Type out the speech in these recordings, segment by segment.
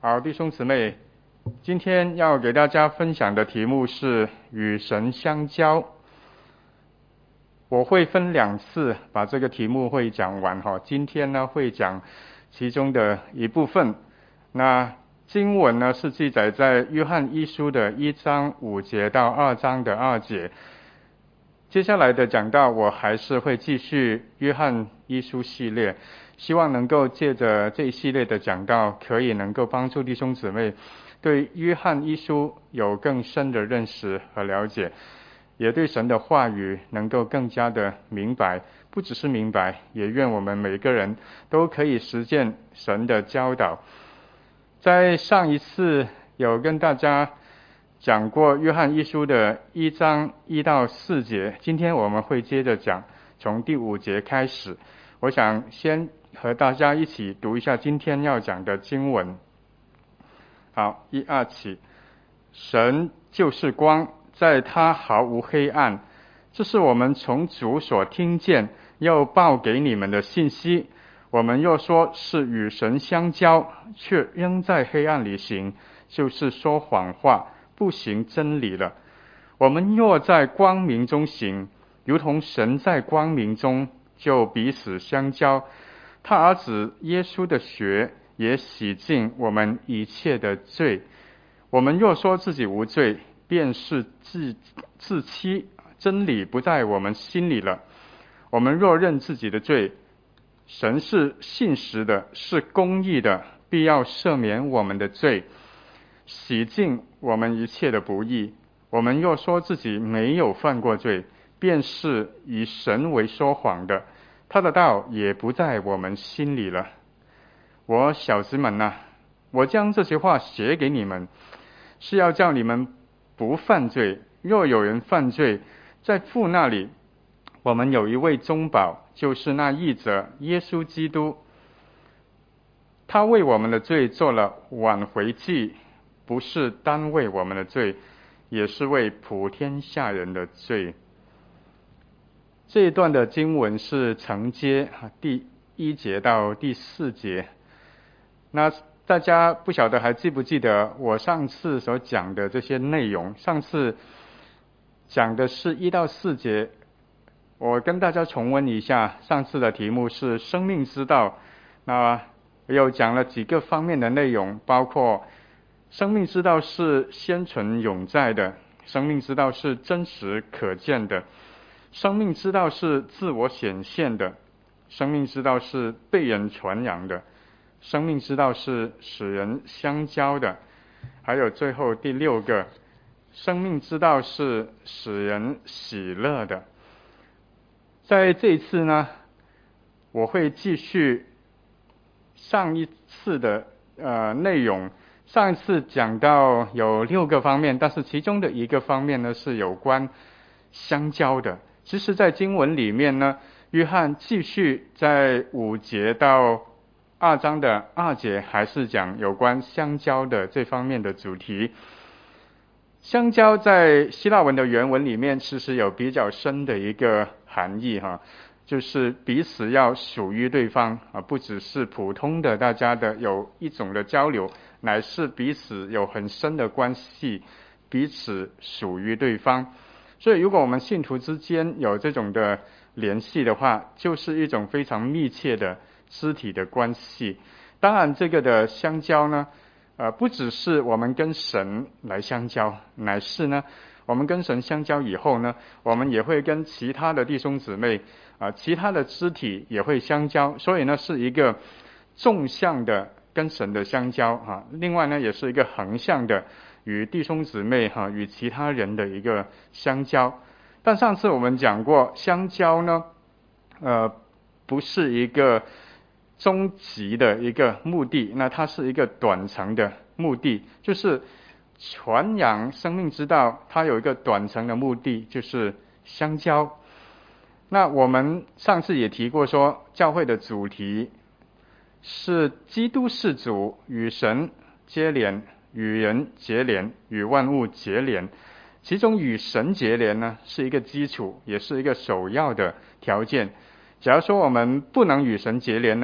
好，弟兄姊妹，今天要给大家分享的题目是与神相交。我会分两次把这个题目会讲完哈。今天呢会讲其中的一部分。那经文呢是记载在约翰一书的1章5节到2章的2节。接下来的讲道我还是会继续约翰一书系列，希望能够借着这一系列的讲道，可以能够帮助弟兄姊妹对约翰一书有更深的认识和了解，也对神的话语能够更加的明白。不只是明白，也愿我们每个人都可以实践神的教导。在上一次有跟大家讲过约翰一书的1章1到4节，今天我们会接着讲从第5节开始。我想先和大家一起读一下今天要讲的经文。好，1、2起。神就是光，在他毫无黑暗。这是我们从主所听见又报给你们的信息。我们若说是与神相交，却仍在黑暗里行，就是说谎话，不行真理了。我们若在光明中行，如同神在光明中，就彼此相交。他儿子耶稣的血也洗净我们一切的罪。我们若说自己无罪，便是自欺，真理不在我们心里了。我们若认自己的罪，神是信实的，是公义的，必要赦免我们的罪，洗净我们一切的不义。我们若说自己没有犯过罪，便是以神为说谎的，他的道也不在我们心里了。我小子们啊，我将这些话写给你们，是要叫你们不犯罪。若有人犯罪，在父那里，我们有一位中保，就是那义者耶稣基督。他为我们的罪做了挽回祭，不是单为我们的罪，也是为普天下人的罪。这一段的经文是承接第1节到第4节。那大家不晓得还记不记得我上次所讲的这些内容？上次讲的是1到4节，我跟大家重温一下。上次的题目是生命之道，那又讲了几个方面的内容，包括生命之道是先存永在的，生命之道是真实可见的，生命之道是自我显现的，生命之道是被人传扬的，生命之道是使人相交的，还有最后第6个，生命之道是使人喜乐的。在这一次呢，我会继续上一次的内容。上一次讲到有6个方面，但是其中的一个方面呢是有关相交的。其实在经文里面呢，约翰继续在5节到2章的2节还是讲有关相交的这方面的主题。相交在希腊文的原文里面其实有比较深的一个含义就是彼此要属于对方不只是普通的大家的有一种的交流，乃是彼此有很深的关系，彼此属于对方。所以如果我们信徒之间有这种的联系的话，就是一种非常密切的肢体的关系。当然这个的相交呢不只是我们跟神来相交，乃是呢我们跟神相交以后呢，我们也会跟其他的弟兄姊妹其他的肢体也会相交。所以呢是一个纵向的跟神的相交另外呢也是一个横向的与弟兄姊妹与其他人的一个相交。但上次我们讲过，相交呢不是一个终极的一个目的，那它是一个短程的目的，就是传扬生命之道，它有一个短程的目的，就是相交。那我们上次也提过说，教会的主题是基督是主，与神接连，与人结连，与万物结连。其中与神结连呢是一个基础，也是一个首要的条件。假如说我们不能与神结连呢，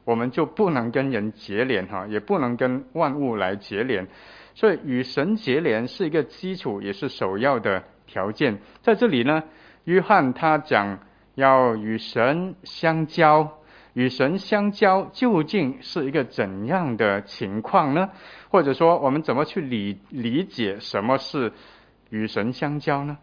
我们就不能跟人结连也不能跟万物来结连。所以与神结连是一个基础，也是首要的条件。在这里呢，约翰他讲要与神相交，与神相交究竟是一个怎样的情况呢？或者说我们怎么去理解什么是与神相交呢？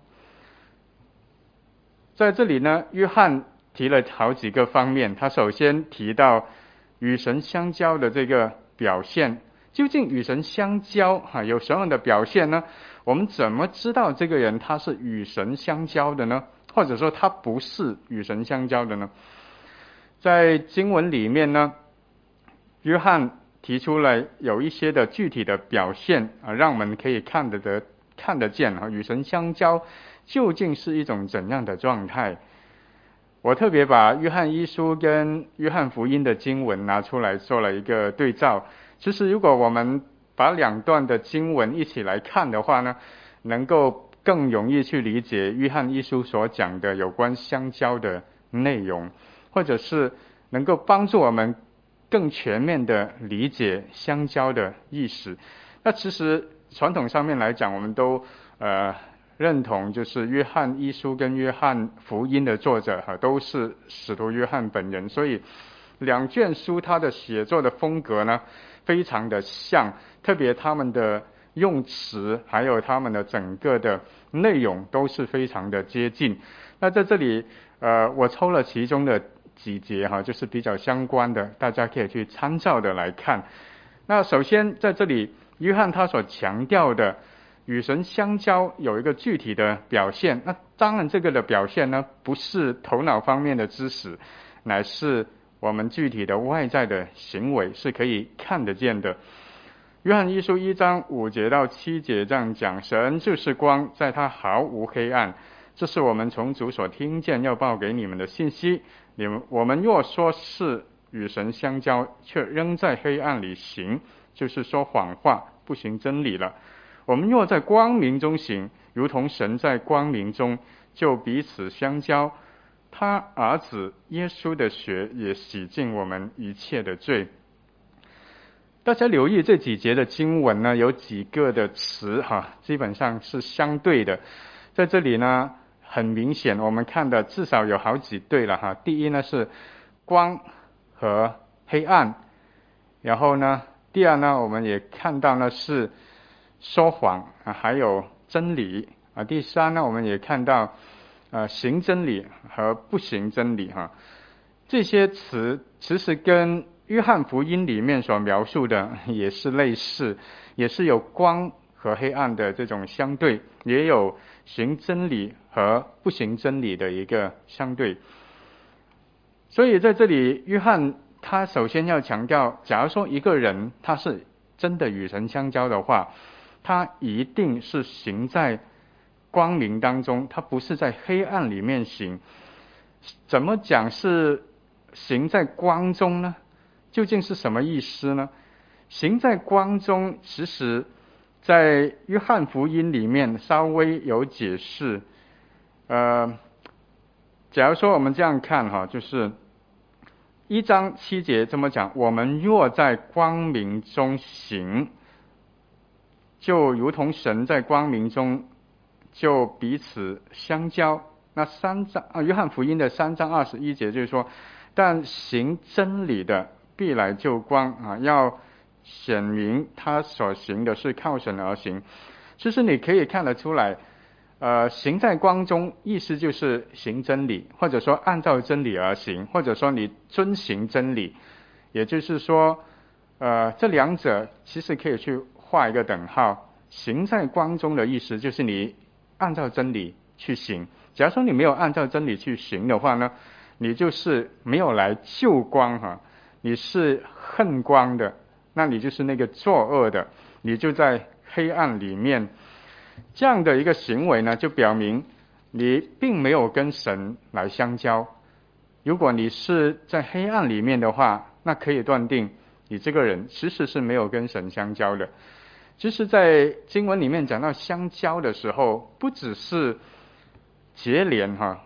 在这里呢，约翰提了好几个方面。他首先提到与神相交的这个表现，究竟与神相交有什么样的表现呢？我们怎么知道这个人他是与神相交的呢？或者说他不是与神相交的呢？在经文里面呢，约翰提出了有一些的具体的表现让我们可以看得见与神相交究竟是一种怎样的状态。我特别把约翰一书跟约翰福音的经文拿出来做了一个对照。其实如果我们把两段的经文一起来看的话呢，能够更容易去理解约翰一书所讲的有关相交的内容，或者是能够帮助我们更全面的理解相交的意思。那其实传统上面来讲，我们都认同就是约翰一书跟约翰福音的作者都是使徒约翰本人，所以两卷书他的写作的风格呢非常的像，特别他们的用词还有他们的整个的内容都是非常的接近。那在这里我抽了其中的几节就是比较相关的，大家可以去参照的来看。那首先在这里约翰他所强调的与神相交有一个具体的表现，那当然这个的表现呢不是头脑方面的知识，乃是我们具体的外在的行为是可以看得见的。约翰一书1章5节到7节这样讲，神就是光，在他毫无黑暗，这是我们从主所听见要报给你们的信息。我们若说是与神相交，却仍在黑暗里行，就是说谎话，不行真理了。我们若在光明中行，如同神在光明中，就彼此相交。他儿子耶稣的血也洗净我们一切的罪。大家留意这几节的经文呢，有几个的词基本上是相对的。在这里呢，很明显我们看的至少有好几对了第一呢是光和黑暗，然后呢第二呢我们也看到呢是说谎还有真理第三呢我们也看到行真理和不行真理这些词其实跟约翰福音里面所描述的也是类似，也是有光和黑暗的这种相对，也有行真理和不行真理的一个相对。所以在这里约翰他首先要强调，假如说一个人他是真的与神相交的话，他一定是行在光明当中，他不是在黑暗里面行。怎么讲是行在光中呢？究竟是什么意思呢？行在光中其实在约翰福音里面稍微有解释。假如说我们这样看就是1章7节这么讲，我们若在光明中行，就如同神在光明中，就彼此相交。那约翰福音的3章21节就是说，但行真理的必来救光要显明他所行的是靠神而行。其实你可以看得出来行在光中意思就是行真理，或者说按照真理而行，或者说你遵行真理。也就是说这两者其实可以去画一个等号。行在光中的意思就是你按照真理去行，假如说你没有按照真理去行的话呢，你就是没有来救光你是恨光的，那你就是那个作恶的，你就在黑暗里面。这样的一个行为呢，就表明你并没有跟神来相交。如果你是在黑暗里面的话，那可以断定你这个人其实是没有跟神相交的。其实在经文里面讲到相交的时候，不只是结连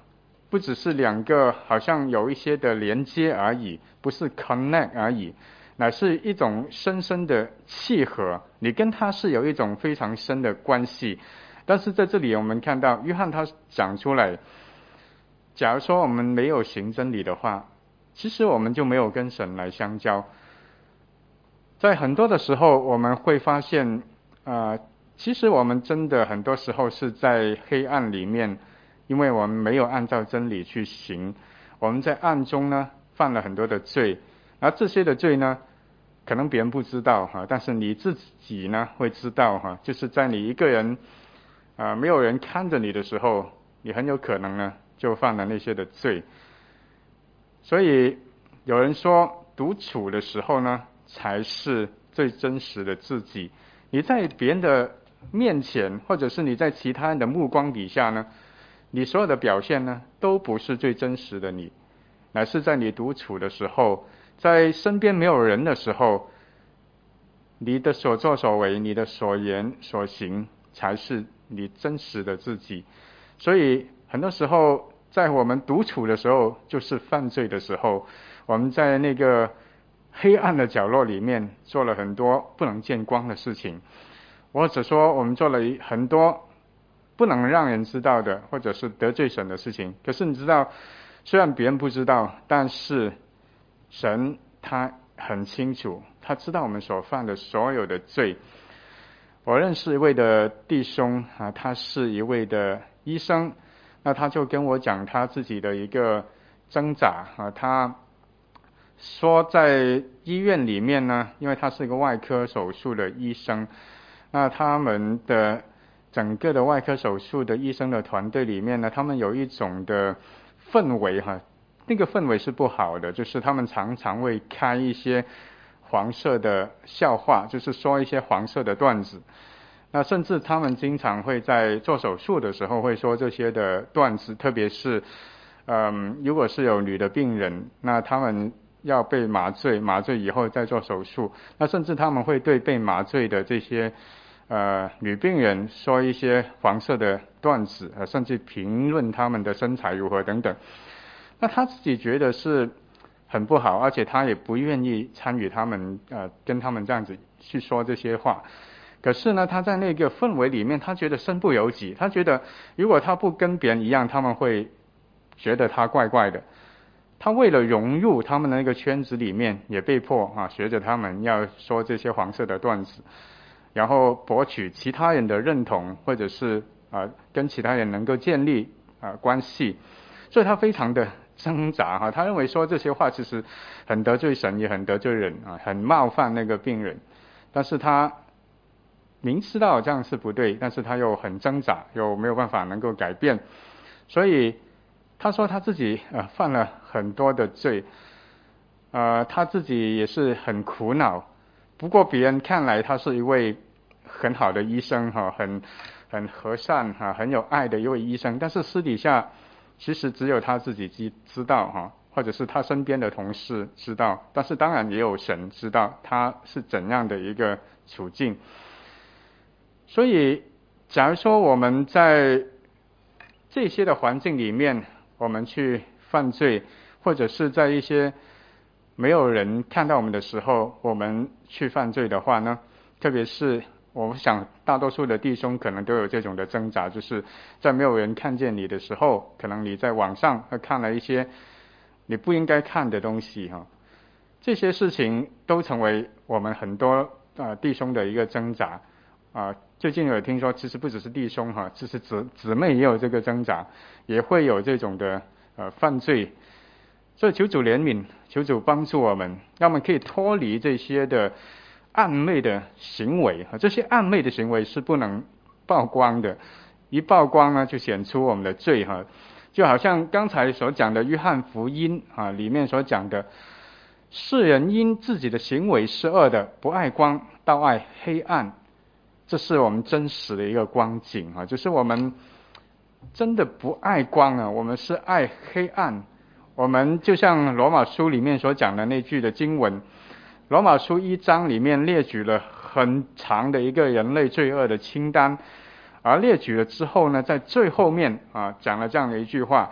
不只是两个好像有一些的连接而已，不是 connect 而已，乃是一种深深的契合，你跟他是有一种非常深的关系。但是在这里我们看到约翰他讲出来，假如说我们没有行真理的话，其实我们就没有跟神来相交。在很多的时候我们会发现其实我们真的很多时候是在黑暗里面，因为我们没有按照真理去行，我们在暗中呢犯了很多的罪，而这些的罪呢可能别人不知道但是你自己呢会知道就是在你一个人没有人看着你的时候，你很有可能呢就犯了那些的罪。所以有人说独处的时候呢才是最真实的自己，你在别人的面前，或者是你在其他人的目光底下呢，你所有的表现呢都不是最真实的你，乃是在你独处的时候，在身边没有人的时候，你的所作所为，你的所言所行才是你真实的自己。所以很多时候在我们独处的时候就是犯罪的时候，我们在那个黑暗的角落里面做了很多不能见光的事情，或者说我们做了很多不能让人知道的，或者是得罪神的事情。可是你知道，虽然别人不知道，但是神他很清楚，他知道我们所犯的所有的罪。我认识一位的弟兄他是一位的医生，那他就跟我讲他自己的一个挣扎他说在医院里面呢，因为他是一个外科手术的医生，那他们的整个的外科手术的医生的团队里面呢，他们有一种的氛围那个氛围是不好的，就是他们常常会开一些黄色的笑话，就是说一些黄色的段子。那甚至他们经常会在做手术的时候会说这些的段子，特别是如果是有女的病人，那他们要被麻醉以后再做手术，那甚至他们会对被麻醉的这些女病人说一些黄色的段子甚至评论他们的身材如何等等。那他自己觉得是很不好，而且他也不愿意参与他们跟他们这样子去说这些话。可是呢，他在那个氛围里面，他觉得身不由己，他觉得如果他不跟别人一样，他们会觉得他怪怪的。他为了融入他们的那个圈子里面，也被迫学着他们要说这些黄色的段子，然后博取其他人的认同，或者是跟其他人能够建立关系。所以他非常的挣扎他认为说这些话其实很得罪神，也很得罪人很冒犯那个病人。但是他明知道这样是不对，但是他又很挣扎，又没有办法能够改变。所以他说他自己犯了很多的罪，他自己也是很苦恼。不过别人看来他是一位很好的医生很和善很有爱的一位医生，但是私底下其实只有他自己知道或者是他身边的同事知道，但是当然也有神知道他是怎样的一个处境。所以假如说我们在这些的环境里面我们去犯罪，或者是在一些没有人看到我们的时候我们去犯罪的话呢，特别是我想大多数的弟兄可能都有这种的挣扎，就是在没有人看见你的时候，可能你在网上看了一些你不应该看的东西这些事情都成为我们很多弟兄的一个挣扎最近有听说其实不只是弟兄其实姊妹也有这个挣扎，也会有这种的犯罪。所以求主怜悯，求主帮助我们，让我们可以脱离这些的暗昧的行为这些暗昧的行为是不能曝光的，一曝光呢就显出我们的罪就好像刚才所讲的约翰福音里面所讲的，世人因自己的行为是恶的，不爱光，倒爱黑暗。这是我们真实的一个光景就是我们真的不爱光我们是爱黑暗。我们就像罗马书里面所讲的那句的经文，罗马书1章里面列举了很长的一个人类罪恶的清单，而列举了之后呢，在最后面讲了这样的一句话，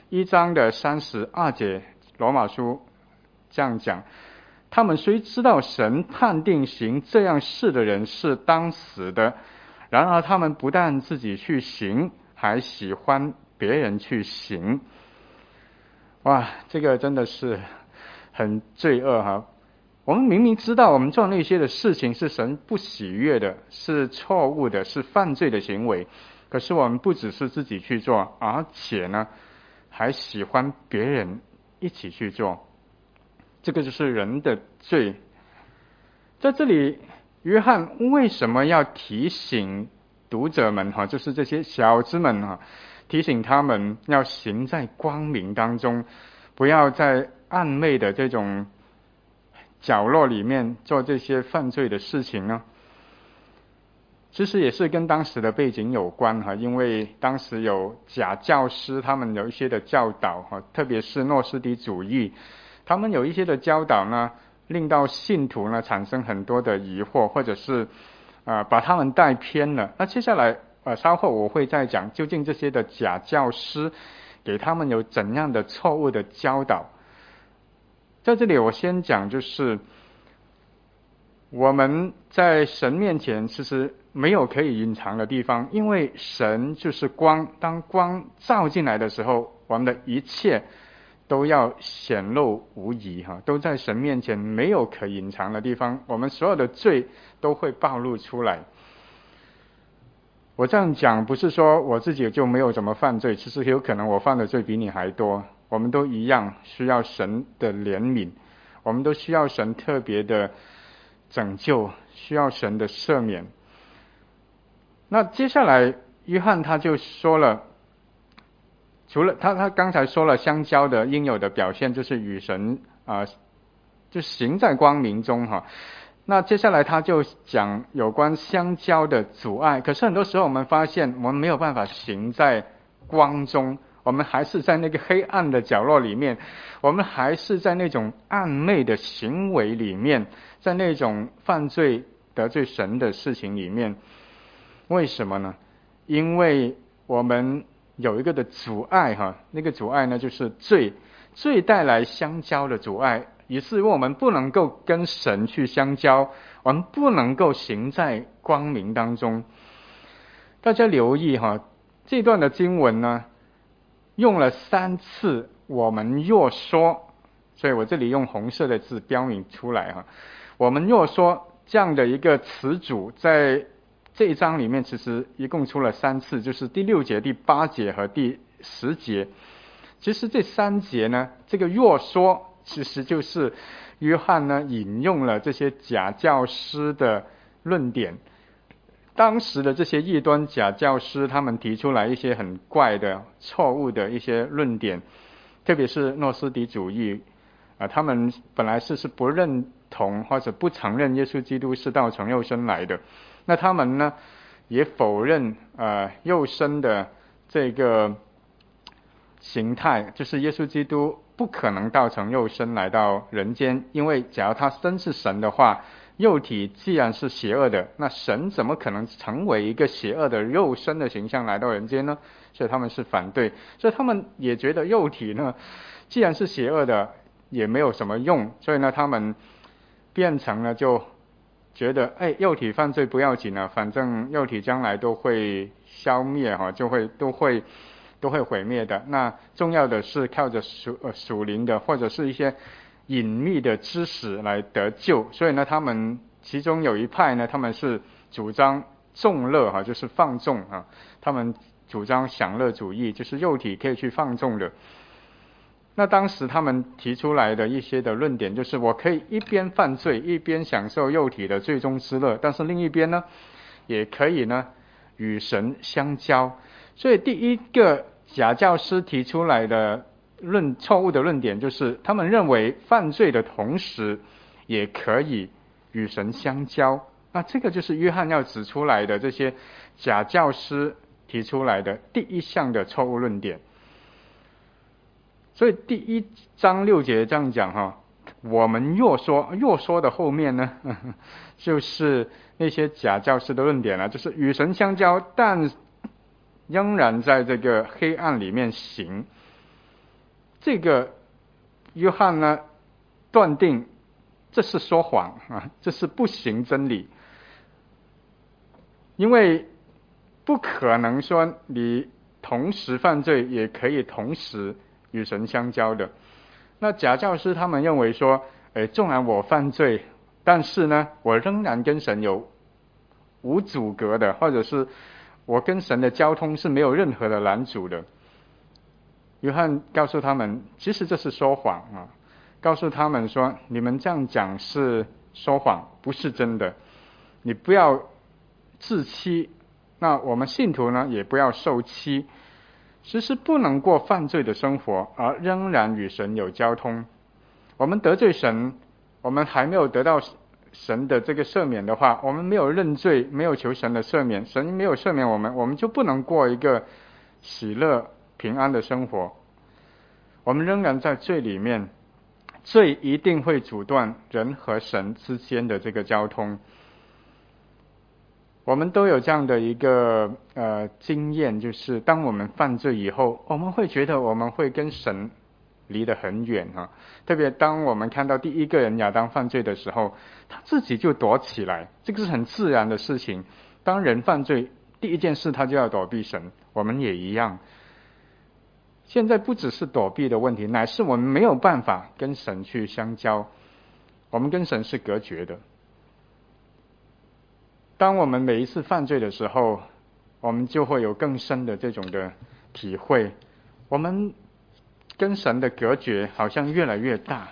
1章的32节，罗马书这样讲：他们虽知道神判定行这样事的人是当死的，然而他们不但自己去行，还喜欢别人去行。哇，这个真的是很罪恶哈！我们明明知道我们做那些的事情是神不喜悦的，是错误的，是犯罪的行为，可是我们不只是自己去做，而且呢还喜欢别人一起去做。这个就是人的罪。在这里，约翰为什么要提醒读者们就是这些小子们提醒他们要行在光明当中，不要在暗昧的这种角落里面做这些犯罪的事情呢？其实也是跟当时的背景有关因为当时有假教师，他们有一些的教导特别是诺斯底主义，他们有一些的教导呢，令到信徒呢产生很多的疑惑，或者是把他们带偏了。那接下来稍后我会再讲，究竟这些的假教师给他们有怎样的错误的教导。在这里我先讲，就是我们在神面前其实没有可以隐藏的地方，因为神就是光，当光照进来的时候，我们的一切都要显露无遗都在神面前没有可隐藏的地方，我们所有的罪都会暴露出来。我这样讲不是说我自己就没有怎么犯罪，其实有可能我犯的罪比你还多，我们都一样需要神的怜悯，我们都需要神特别的拯救，需要神的赦免。那接下来约翰他就说了，除了他刚才说了相交的应有的表现，就是与神就行在光明中那接下来他就讲有关相交的阻碍。可是很多时候我们发现我们没有办法行在光中，我们还是在那个黑暗的角落里面，我们还是在那种暗昧的行为里面，在那种犯罪得罪神的事情里面。为什么呢？因为我们有一个的阻碍那个阻碍呢就是罪带来相交的阻碍，以致我们不能够跟神去相交，我们不能够行在光明当中。大家留意这段的经文呢用了3次我们若说，所以我这里用红色的字标明出来我们若说这样的一个词组，在这一章里面其实一共出了3次，就是第6节、第8节和第10节。其实这3节呢，这个若说其实就是约翰呢引用了这些假教师的论点。当时的这些异端假教师，他们提出来一些很怪的错误的一些论点，特别是诺斯底主义他们本来是不认同或者不承认耶稣基督是道成肉身来的，那他们呢也否认肉身的这个形态，就是耶稣基督不可能道成肉身来到人间，因为假如他真是神的话，肉体既然是邪恶的，那神怎么可能成为一个邪恶的肉身的形象来到人间呢？所以他们是反对，所以他们也觉得肉体呢既然是邪恶的也没有什么用，所以呢他们变成了就觉得肉体犯罪不要紧了，反正肉体将来都会消灭都会毁灭的，那重要的是靠着属灵的或者是一些隐秘的知识来得救。所以呢他们其中有一派呢，他们是主张众乐就是放纵他们主张享乐主义，就是肉体可以去放纵的。那当时他们提出来的一些的论点就是，我可以一边犯罪一边享受肉体的最终之乐，但是另一边呢也可以呢与神相交。所以第一个假教师提出来的错误的论点就是，他们认为犯罪的同时也可以与神相交。那这个就是约翰要指出来的这些假教师提出来的第一项的错误论点。所以第1章6节这样讲我们若说的后面呢就是那些假教师的论点了，就是与神相交但仍然在这个黑暗里面行。 这个约翰呢断定这是说谎啊，这是不行真理，因为不可能说你同时犯罪也可以同时与神相交的。那假教师他们认为说，纵然我犯罪，但是呢我仍然跟神有无阻隔的，或者是我跟神的交通是没有任何的拦阻的。约翰告诉他们，其实这是说谎啊，告诉他们说，你们这样讲是说谎，不是真的，你不要自欺，那我们信徒呢也不要受欺，其实不能过犯罪的生活而仍然与神有交通。我们得罪神，我们还没有得到神的这个赦免的话，我们没有认罪，没有求神的赦免，神没有赦免我们，我们就不能过一个喜乐平安的生活。我们仍然在罪里面，罪一定会阻断人和神之间的这个交通。我们都有这样的一个经验，就是当我们犯罪以后，我们会觉得我们会跟神离得很远啊。特别当我们看到第一个人亚当犯罪的时候，他自己就躲起来，这个是很自然的事情。当人犯罪，第一件事他就要躲避神，我们也一样。现在不只是躲避的问题，乃是我们没有办法跟神去相交，我们跟神是隔绝的。当我们每一次犯罪的时候，我们就会有更深的这种的体会，我们跟神的隔绝好像越来越大。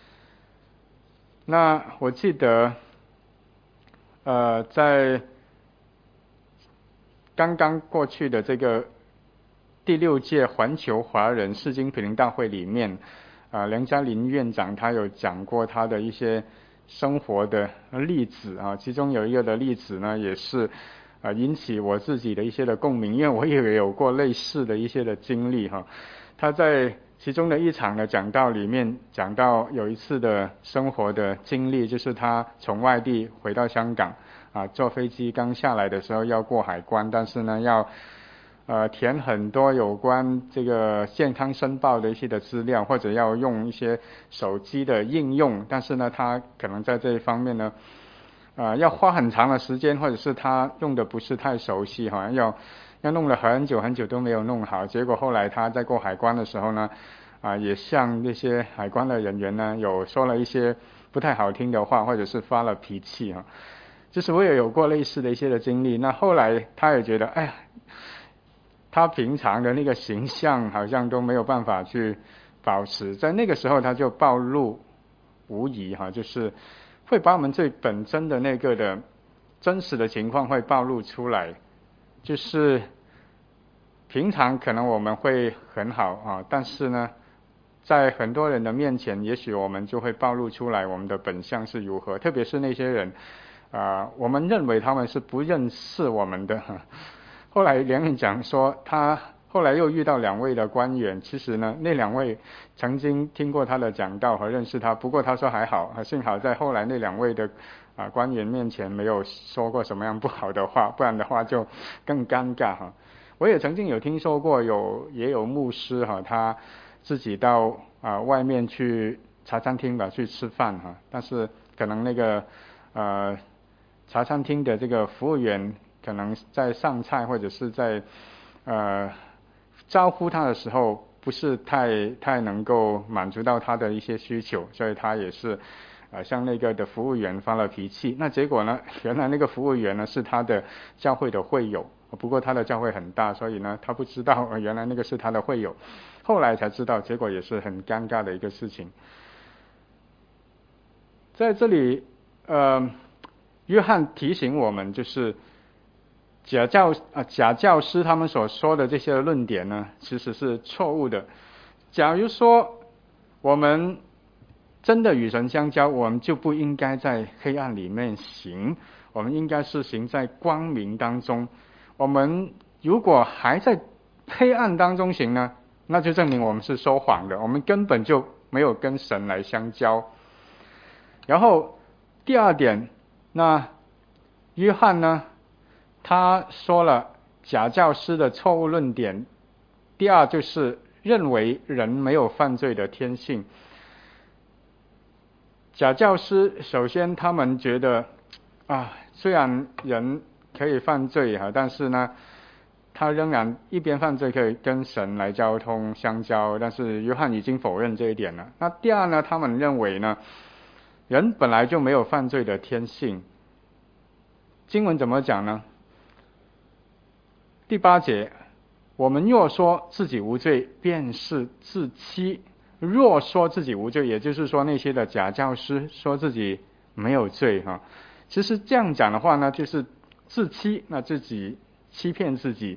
那我记得在刚刚过去的这个第6届环球华人释经培灵大会里面，梁家麟院长他有讲过他的一些生活的例子啊，其中有一个的例子呢，也是引起我自己的一些的共鸣，因为我也有过类似的一些的经历哈。他在其中的一场的讲道里面讲到有一次的生活的经历，就是他从外地回到香港坐飞机刚下来的时候要过海关，但是呢要填很多有关这个健康申报的一些的资料，或者要用一些手机的应用，但是呢他可能在这一方面呢要花很长的时间，或者是他用的不是太熟悉，好像要弄了很久很久都没有弄好，结果后来他在过海关的时候呢也向那些海关的人员呢有说了一些不太好听的话，或者是发了脾气就是我也有过类似的一些的经历。那后来他也觉得哎呀，他平常的那个形象好像都没有办法去保持，在那个时候他就暴露无遗就是会把我们最本真的那个的真实的情况会暴露出来。就是平常可能我们会很好但是呢在很多人的面前，也许我们就会暴露出来我们的本相是如何，特别是那些人我们认为他们是不认识我们的后来梁院长说他后来又遇到2位的官员，其实呢那2位曾经听过他的讲道和认识他，不过他说还好，幸好在后来那2位的官员面前没有说过什么样不好的话，不然的话就更尴尬我也曾经有听说过也有牧师他自己到外面去茶餐厅吧去吃饭但是可能那个茶餐厅的这个服务员可能在上菜或者是在招呼他的时候不是太能够满足到他的一些需求，所以他也是向那个的服务员发了脾气。那结果呢，原来那个服务员呢是他的教会的会友，不过他的教会很大，所以呢他不知道原来那个是他的会友，后来才知道，结果也是很尴尬的一个事情。在这里约翰提醒我们，就是假教师他们所说的这些论点呢，其实是错误的。假如说我们真的与神相交，我们就不应该在黑暗里面行，我们应该是行在光明当中。我们如果还在黑暗当中行呢，那就证明我们是说谎的，我们根本就没有跟神来相交。然后第二点，那约翰呢他说了假教师的错误论点，第二就是认为人没有犯罪的天性。假教师首先他们觉得虽然人可以犯罪但是呢他仍然一边犯罪可以跟神来交通相交，但是约翰已经否认这一点了。那第二呢，他们认为呢人本来就没有犯罪的天性。经文怎么讲呢？第8节，我们若说自己无罪，便是自欺。若说自己无罪，也就是说那些的假教师说自己没有罪其实这样讲的话呢，就是自欺，那自己欺骗自己。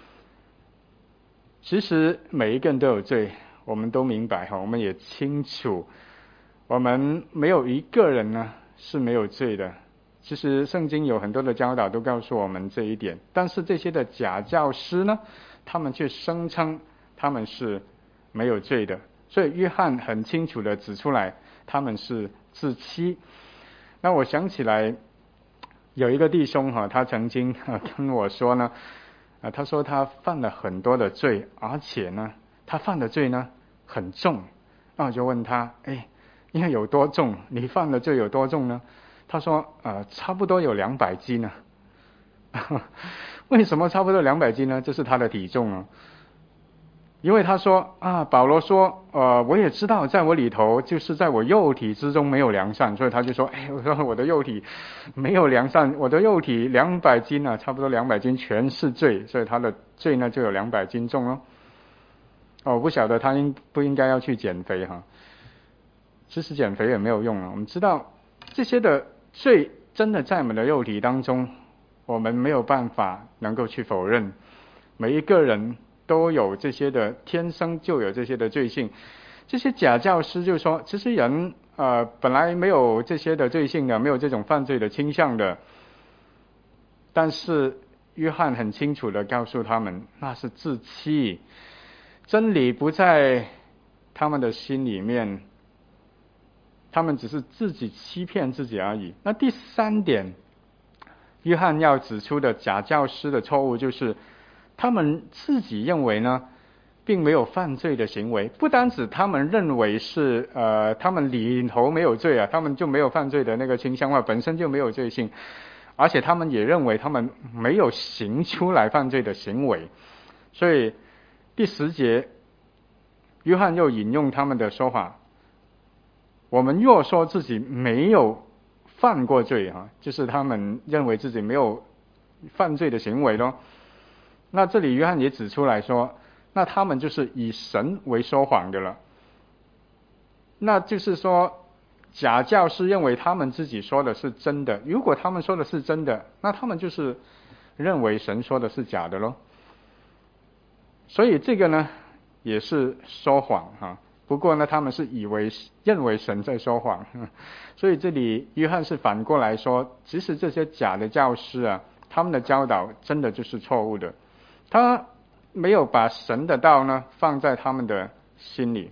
其实每一个人都有罪，我们都明白我们也清楚，我们没有一个人呢是没有罪的。其实圣经有很多的教导都告诉我们这一点，但是这些的假教师呢，他们却声称他们是没有罪的。所以约翰很清楚的指出来，他们是自欺。那我想起来有一个弟兄他曾经跟我说呢他说他犯了很多的罪，而且呢他犯的罪呢很重。那我就问他因为有多重？你犯的罪有多重呢？他说差不多有200斤呢为什么差不多200斤呢？这是他的体重因为他说保罗说我也知道在我里头，就是在我肉体之中没有良善，所以他就说我说我的肉体没有良善，我的肉体200斤差不多200斤全是罪，所以他的罪呢就有200斤重我不晓得他不应该要去减肥其实减肥也没有用我们知道这些的罪真的在我们的肉体当中，我们没有办法能够去否认。每一个人都有这些的，天生就有这些的罪性。这些假教师就说其实人本来没有这些的罪性的，没有这种犯罪的倾向的，但是约翰很清楚的告诉他们，那是自欺，真理不在他们的心里面，他们只是自己欺骗自己而已。那第3点，约翰要指出的假教师的错误就是他们自己认为呢并没有犯罪的行为。不单指他们认为是他们里头没有罪他们就没有犯罪的那个倾向本身就没有罪性，而且他们也认为他们没有行出来犯罪的行为。所以第10节约翰又引用他们的说法，我们若说自己没有犯过罪就是他们认为自己没有犯罪的行为咯。那这里约翰也指出来说，那他们就是以神为说谎的了。那就是说假教师认为他们自己说的是真的，如果他们说的是真的，那他们就是认为神说的是假的咯。所以这个呢也是说谎不过呢他们是认为神在说谎所以这里约翰是反过来说，其实这些假的教师他们的教导真的就是错误的，他没有把神的道呢放在他们的心里。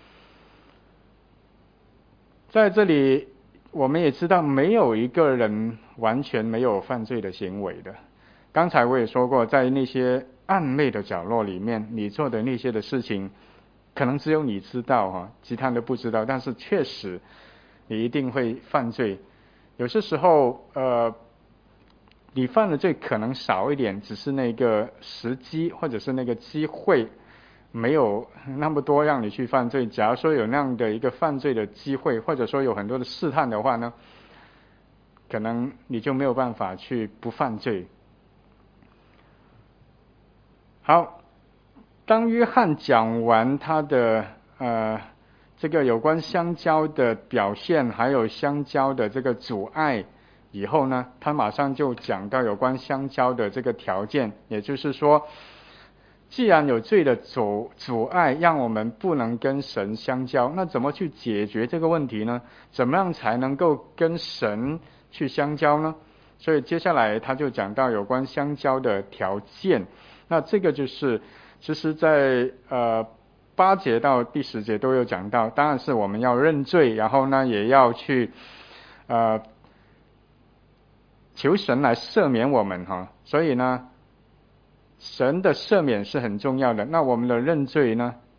在这里我们也知道没有一个人完全没有犯罪的行为的。刚才我也说过，在那些暗昧的角落里面，你做的那些的事情可能只有你知道其他人都不知道，但是确实你一定会犯罪。有些时候你犯的罪可能少一点，只是那个时机或者是那个机会没有那么多让你去犯罪。假如说有那样的一个犯罪的机会，或者说有很多的试探的话呢，可能你就没有办法去不犯罪。好，当约翰讲完他的这个有关相交的表现，还有相交的这个阻碍以后呢，他马上就讲到有关相交的这个条件，也就是说既然有罪的阻碍让我们不能跟神相交，那怎么去解决这个问题呢？怎么样才能够跟神去相交呢？所以接下来他就讲到有关相交的条件。那这个就是其实在8节到第10节都有讲到，当然是我们要认罪，然后呢也要去求神来赦免我们所以呢神的赦免是很重要的。那我们的认罪呢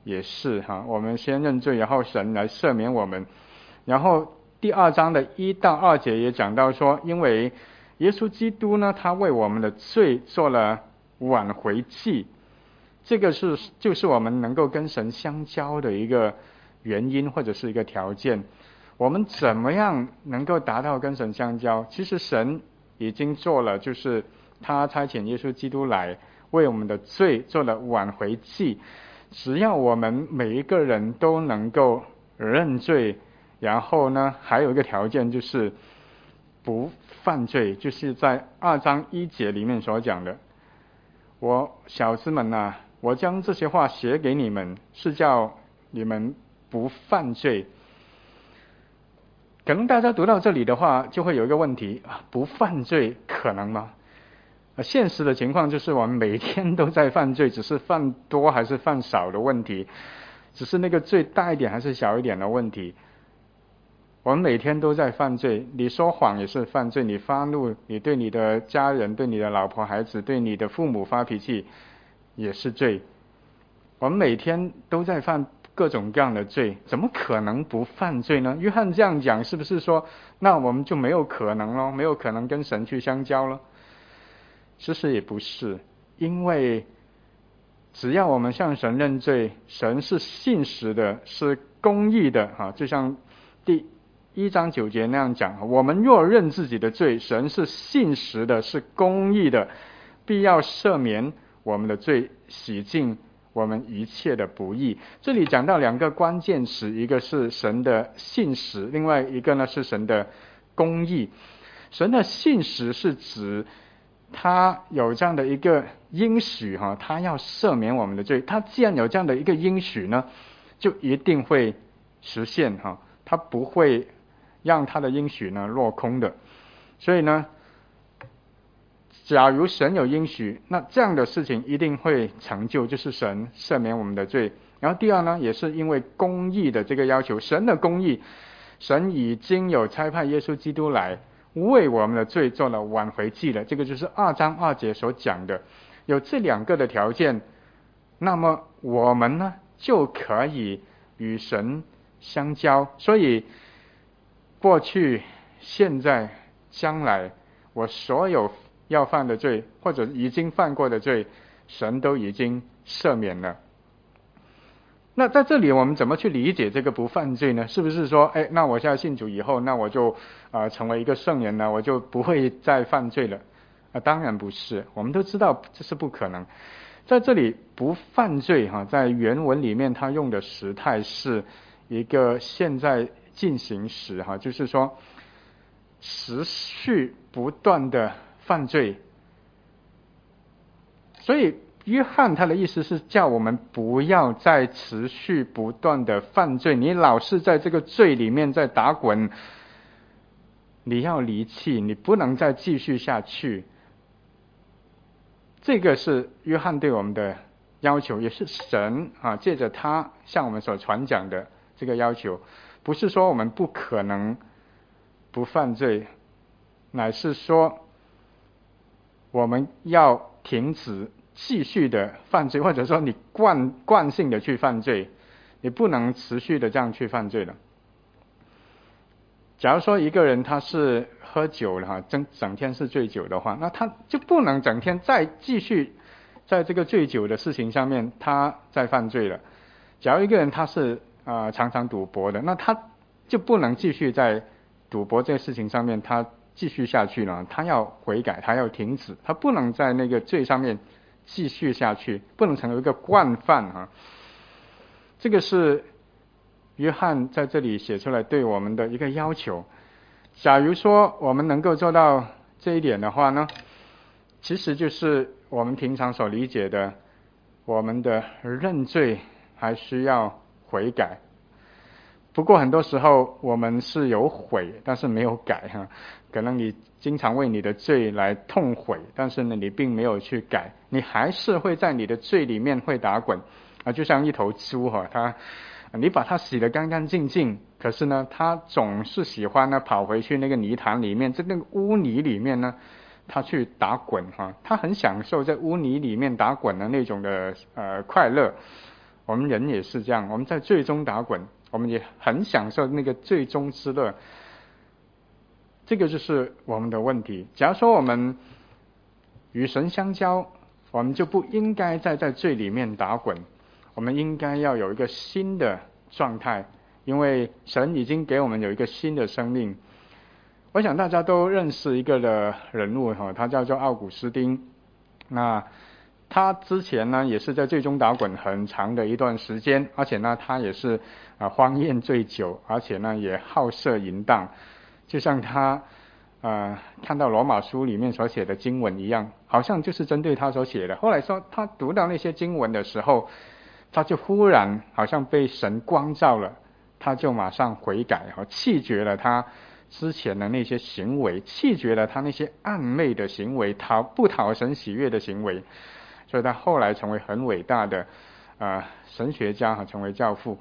也是我们先认罪，然后神来赦免我们。然后第2章的1到2节也讲到说，因为耶稣基督呢，他为我们的罪做了挽回祭，这个就是我们能够跟神相交的一个原因或者是一个条件。我们怎么样能够达到跟神相交？其实神已经做了，就是他差遣耶稣基督来为我们的罪做了挽回祭。只要我们每一个人都能够认罪，然后呢还有一个条件就是不犯罪，就是在2章1节里面所讲的，我小子们啊，我将这些话写给你们，是叫你们不犯罪。可能大家读到这里的话，就会有一个问题，不犯罪可能吗？现实的情况就是我们每天都在犯罪，只是犯多还是犯少的问题，只是那个罪大一点还是小一点的问题。我们每天都在犯罪，你说谎也是犯罪，你发怒，你对你的家人，对你的老婆孩子，对你的父母发脾气也是罪。我们每天都在犯各种各样的罪，怎么可能不犯罪呢？约翰这样讲，是不是说那我们就没有可能了，没有可能跟神去相交了？其实也不是，因为只要我们向神认罪，神是信实的，是公义的就像第1章9节那样讲，我们若认自己的罪，神是信实的，是公义的，必要赦免我们的罪，洗净我们一切的不义。这里讲到2个关键词，一个是神的信实，另外一个呢是神的公义。神的信实是指他有这样的一个应许他要赦免我们的罪。他既然有这样的一个应许呢，就一定会实现他不会让他的应许呢落空的。所以呢，假如神有应许，那这样的事情一定会成就，就是神赦免我们的罪。然后第二呢，也是因为公义的这个要求，神的公义，神已经有差派耶稣基督来为我们的罪做了挽回祭了，这个就是2章2节所讲的。有这2个的条件，那么我们呢就可以与神相交。所以过去、现在、将来，我所有要犯的罪或者已经犯过的罪，神都已经赦免了。那在这里我们怎么去理解这个不犯罪呢？是不是说那我现在信主以后，那我就成为一个圣人呢，我就不会再犯罪了？当然不是，我们都知道这是不可能。在这里不犯罪在原文里面他用的时态是一个现在进行时就是说持续不断的犯罪。所以约翰他的意思是叫我们不要再持续不断的犯罪，你老是在这个罪里面在打滚，你要离弃，你不能再继续下去。这个是约翰对我们的要求，也是神借着他向我们所传讲的这个要求。不是说我们不可能不犯罪，乃是说我们要停止继续的犯罪，或者说你惯性的去犯罪，你不能持续的这样去犯罪了。假如说一个人他是喝酒了整天是醉酒的话，那他就不能整天再继续在这个醉酒的事情上面他再犯罪了。假如一个人他是常常赌博的，那他就不能继续在赌博这个事情上面他继续下去了，他要悔改，他要停止，他不能在那个罪上面继续下去，不能成为一个惯犯这个是约翰在这里写出来对我们的一个要求。假如说我们能够做到这一点的话呢，其实就是我们平常所理解的，我们的认罪还需要悔改。不过很多时候我们是有悔，但是没有改可能你经常为你的罪来痛悔，但是呢你并没有去改，你还是会在你的罪里面会打滚就像一头猪你把它洗得干干净净，可是呢它总是喜欢呢跑回去那个泥潭里面，在那个污泥里面呢它去打滚它很享受在污泥里面打滚的那种的快乐我们人也是这样，我们在罪中打滚，我们也很享受那个罪中之乐。这个就是我们的问题。假如说我们与神相交，我们就不应该再在罪里面打滚，我们应该要有一个新的状态，因为神已经给我们有一个新的生命。我想大家都认识一个的人物，他叫做奥古斯丁。那他之前呢也是在罪中打滚很长的一段时间，而且呢他也是荒宴醉酒，而且呢也好色淫荡，就像他看到罗马书里面所写的经文一样，好像就是针对他所写的。后来说他读到那些经文的时候，他就忽然好像被神光照了，他就马上悔改，弃绝了他之前的那些行为，弃绝了他那些暗昧的行为，不讨神喜悦的行为。所以他后来成为很伟大的神学家，成为教父。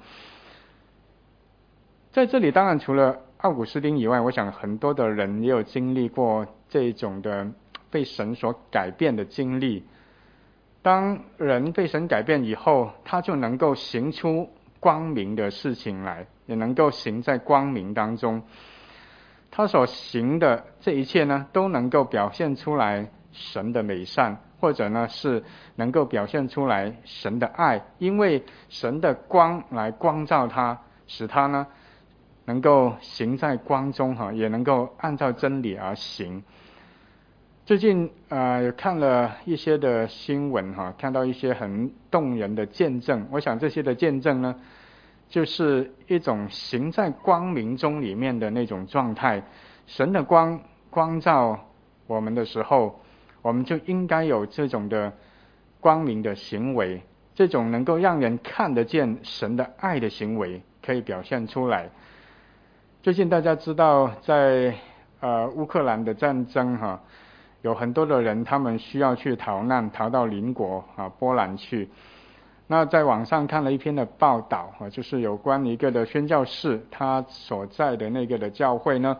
在这里当然除了奥古斯丁以外，我想很多的人也有经历过这种的被神所改变的经历。当人被神改变以后，他就能够行出光明的事情来，也能够行在光明当中。他所行的这一切呢，都能够表现出来神的美善，或者呢是能够表现出来神的爱，因为神的光来光照他，使他呢能够行在光中，也能够按照真理而行。最近看了一些的新闻，看到一些很动人的见证。我想这些的见证呢，就是一种行在光明中里面的那种状态。神的光照我们的时候，我们就应该有这种的光明的行为，这种能够让人看得见神的爱的行为可以表现出来。最近大家知道在乌克兰的战争，有很多的人他们需要去逃难，逃到邻国波兰去。那在网上看了一篇的报道，就是有关一个的宣教士，他所在的那个的教会呢，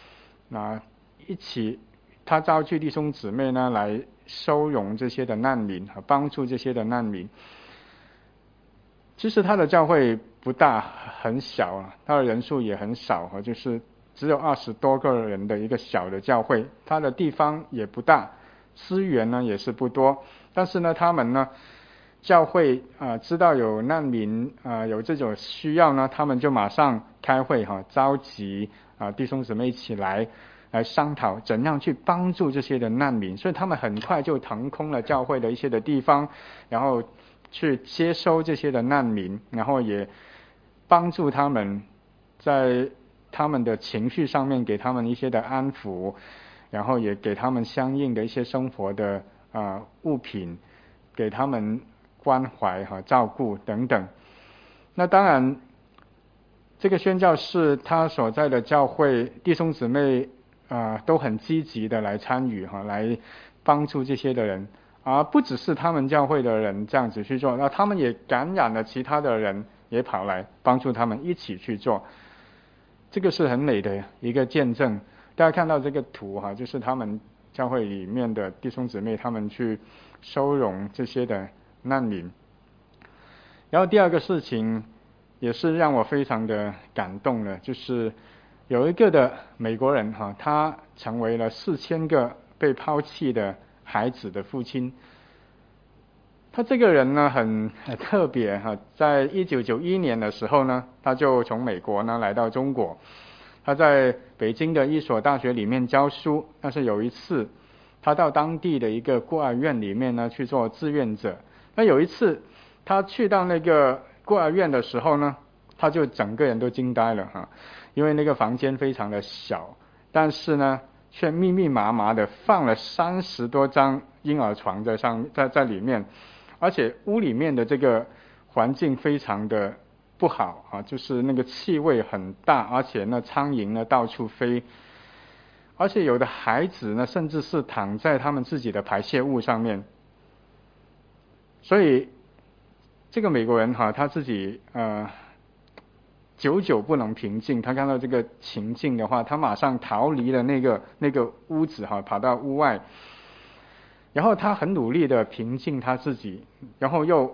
他召集弟兄姊妹呢来收容这些的难民，帮助这些的难民。其实他的教会不大，很小，他的人数也很少，就是只有20多个人的一个小的教会。他的地方也不大，资源呢也是不多，但是呢他们呢教会知道有难民有这种需要呢，他们就马上开会召集弟兄姊妹一起来商讨怎样去帮助这些的难民。所以他们很快就腾空了教会的一些的地方，然后去接收这些的难民，然后也帮助他们在他们的情绪上面给他们一些的安抚，然后也给他们相应的一些生活的物品，给他们关怀照顾等等。那当然这个宣教士他所在的教会弟兄姊妹都很积极的来参与来帮助这些的人，不只是他们教会的人这样子去做，那他们也感染了其他的人，也跑来帮助他们一起去做。这个是很美的一个见证。大家看到这个图就是他们教会里面的弟兄姊妹他们去收容这些的难民。然后第二个事情也是让我非常的感动的，就是有一个的美国人他成为了4000个被抛弃的孩子的父亲。他这个人呢很特别在1991年的时候呢，他就从美国呢来到中国。他在北京的一所大学里面教书，但是有一次他到当地的一个孤儿院里面呢去做志愿者。那有一次他去到那个孤儿院的时候呢，他就整个人都惊呆了因为那个房间非常的小，但是呢却密密麻麻的放了30多张婴儿床在里面，而且屋里面的这个环境非常的不好就是那个气味很大，而且呢苍蝇呢到处飞，而且有的孩子呢甚至是躺在他们自己的排泄物上面。所以这个美国人他自己久久不能平静，他看到这个情境的话，他马上逃离了那个屋子跑到屋外，然后他很努力的平静他自己，然后又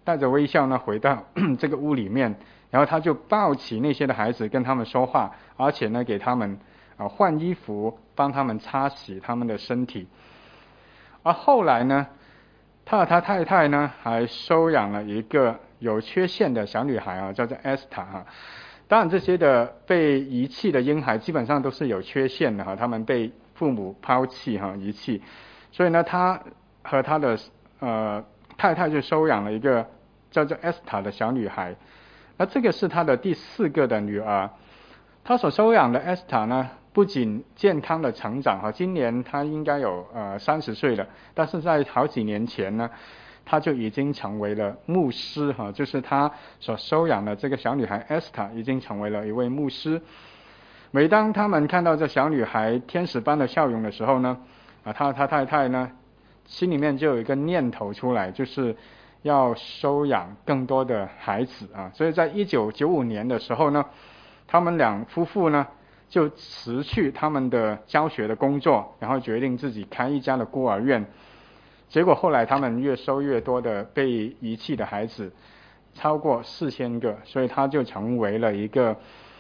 带着微笑呢回到这个屋里面，然后他就抱起那些的孩子跟他们说话，而且呢给他们换衣服，帮他们擦洗他们的身体。而后来呢，他太太呢还收养了一个有缺陷的小女孩叫做 Esther 当然这些的被遗弃的婴孩基本上都是有缺陷的他们被父母抛弃遗弃，所以呢他和他的太太就收养了一个叫做 Esther 的小女孩。那这个是他的第4个的女儿。他所收养的 Esther 呢，不仅健康的成长今年他应该有30岁了，但是在好几年前呢，他就已经成为了牧师就是他所收养的这个小女孩 Esther 已经成为了一位牧师。每当他们看到这小女孩天使般的笑容的时候呢，他太太呢心里面就有一个念头出来，就是要收养更多的孩子所以在1995年的时候呢，他们两夫妇呢就辞去他们的教学的工作，然后决定自己开一家的孤儿院。结果后来他们越收越多的被遗弃的孩子，超过4000个，所以他就成为了一个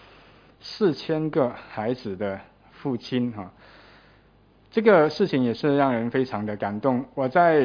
4000个孩子的父亲这个事情也是让人非常的感动。我在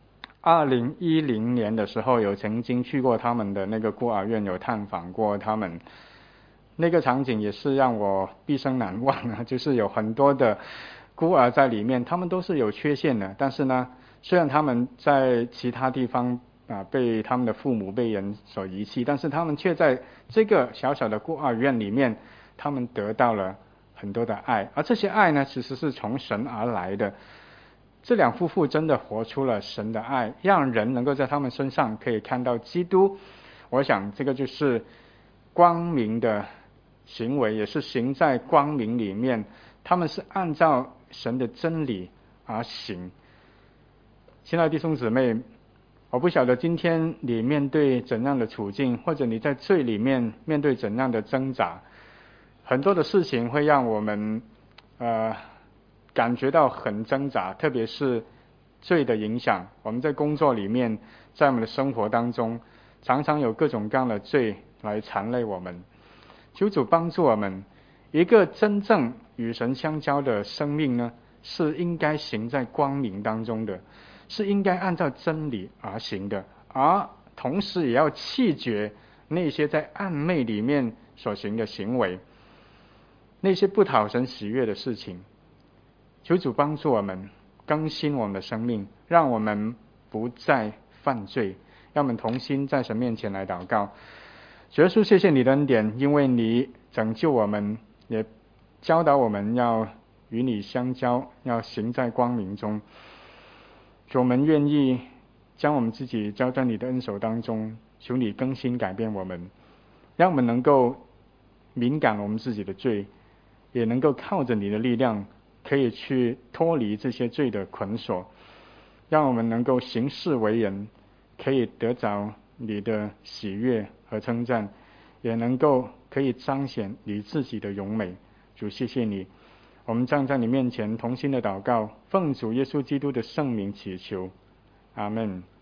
2010年的时候有曾经去过他们的那个孤儿院，有探访过他们。那个场景也是让我毕生难忘就是有很多的孤儿在里面，他们都是有缺陷的，但是呢，虽然他们在其他地方被他们的父母被人所遗弃，但是他们却在这个小小的孤儿院里面，他们得到了很多的爱，而这些爱呢，其实是从神而来的。这两夫妇真的活出了神的爱，让人能够在他们身上可以看到基督。我想这个就是光明的行为，也是行在光明里面，他们是按照神的真理而行。亲爱的弟兄姊妹，我不晓得今天你面对怎样的处境，或者你在罪里面面对怎样的挣扎，很多的事情会让我们感觉到很挣扎，特别是罪的影响。我们在工作里面，在我们的生活当中，常常有各种各样的罪来缠累我们。求主帮助我们，一个真正与神相交的生命呢，是应该行在光明当中的，是应该按照真理而行的，而同时也要弃绝那些在暗昧里面所行的行为，那些不讨神喜悦的事情。求主帮助我们更新我们的生命，让我们不再犯罪，让我们同心在神面前来祷告。主耶稣，谢谢你的恩典，因为你拯救我们，也教导我们要与你相交，要行在光明中。主，我们愿意将我们自己交在你的恩手当中，求你更新改变我们，让我们能够敏感我们自己的罪，也能够靠着你的力量可以去脱离这些罪的捆锁，让我们能够行事为人可以得着你的喜悦和称赞，也能够可以彰显你自己的荣美。主，谢谢你，我们站在你面前同心的祷告，奉主耶稣基督的圣名祈求，阿们。